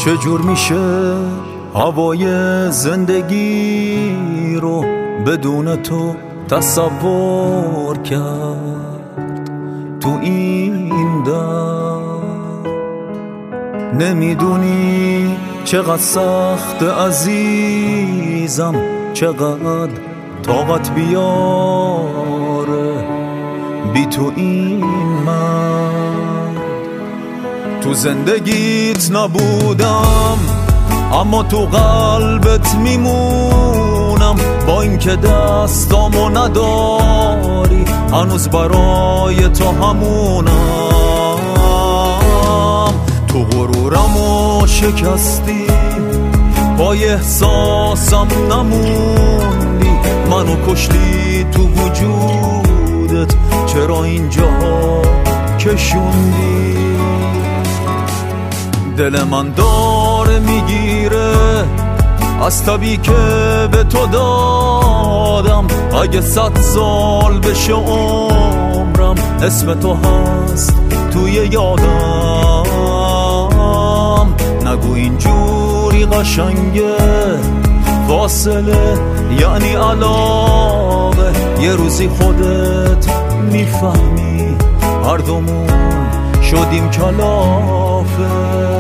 چجور میشه هوای زندگی رو بدون تو تصور کرد تو این در؟ نمیدونی چقدر سخت عزیزم، چقدر طاقت بیاره بی تو این من. تو زندگیت نبودم اما تو قلبت میمونم، با اینکه دستامو نداری هنوز برای تو همونم. تو غرورمو شکستی، پای احساسم نموندی، منو کشتی تو وجودت، چرا اینجا کشوندی؟ دل من داره میگیره از تبی که به تو دادم. اگه 100 سال بشه عمرم اسم تو هست توی یادم. نگو اینجوری قشنگه فاصله یعنی علاقه، یه روزی خودت میفهمی هر دومون شدیم کلافه.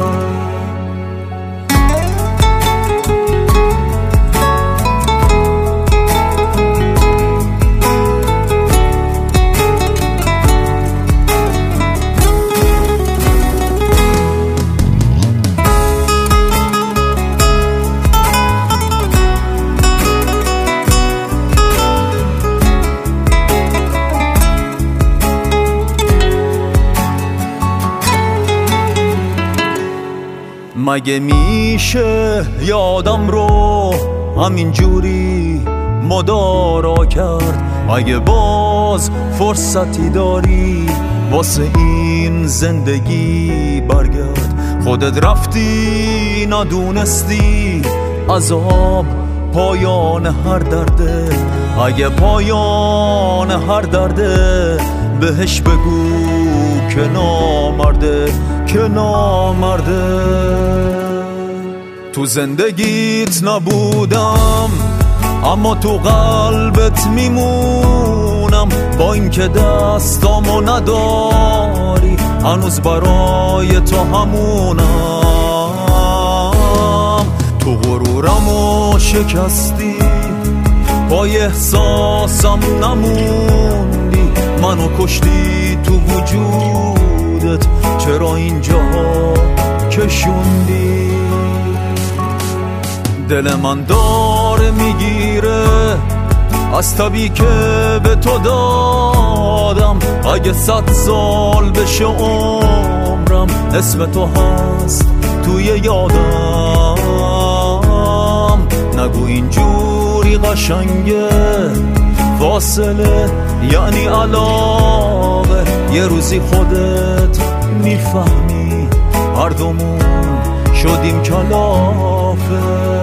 مگه میشه یادم رو همینجوری مدارا کرد؟ اگه باز فرصتی داری واسه این زندگی برگرد. خودت رفتی ندونستی عذاب پایان هر درده. اگه پایان هر درده بهش بگو که نامرده، که نامرده. تو زندگیت نبودم اما تو قلبت میمونم، با اینکه دستامو نداری هنوز برای تو همونم. تو غرورمو شکستی، پای احساسم نموندی، منو کشتی تو وجودت، چرا اینجا کشوندی؟ دل من داره میگیره از تبی که به تو دادم. اگه 100 سال بشه عمرم اسم تو هست توی یادم. نگو اینجوری قشنگه فاصله یعنی علاقه، یه روزی خودت میفهمی هر دومون شدیم کلافه.